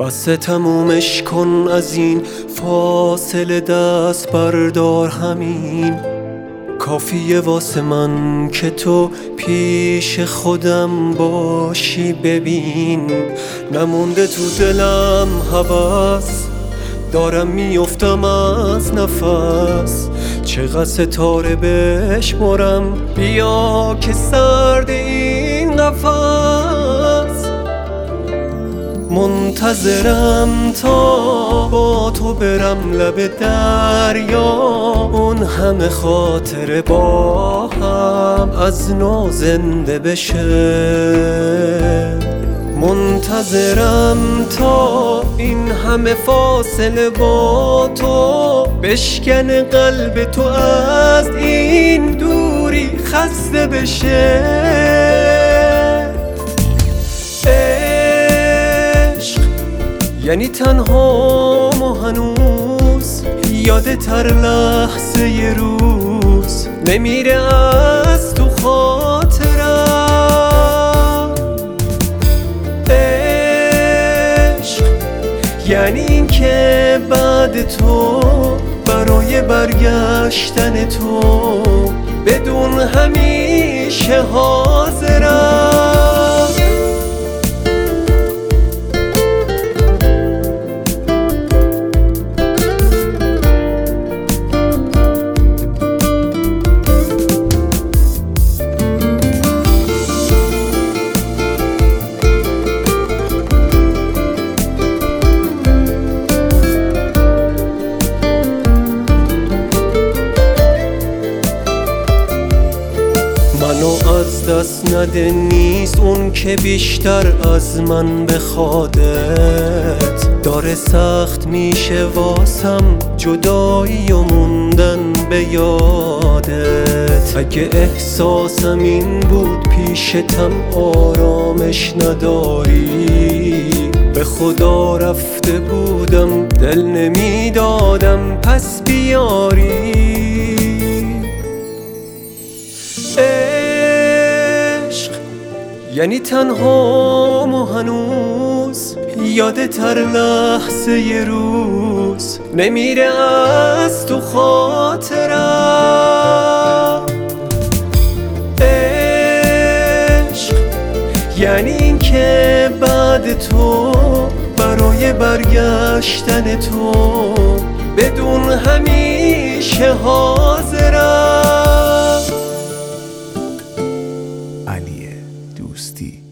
بس تمومش کن از این فاصله، دست بردار همین کافیه واسه من که تو پیش خودم باشی. ببین نمونده تو دلم هوس، دارم میافتم از نفس، چقدر ستاره بشمرم بیا که سرد این قفس. منتظرم تا با تو برم لب دریا، اون همه خاطره با هم از نو زنده بشه. منتظرم تا این همه فاصله با تو بشکن قلب تو از این دوری خسته بشه. عشق یعنی تنها و هنوز یادت هر لحظه ی روز نمیره از تو خاطرم. عشق یعنی این که بعد تو برای برگشتن تو بدون همیشه حاضرم. منو از دست نده نیست اون که بیشتر از من بخوادت، داره سخت میشه واسم جدایی و موندن به یادت. اگه احساسم این بود پیشتم آرامش نداری، به خدا رفته بودم دل نمیدادم پس بیاری. عشق یعنی تنها و هنوز یادت هر لحظه ی روز نمیره از تو خاطرم. عشق یعنی این که بعد تو برای برگشتن تو بدون همیشه حاضرم. علی دوستی.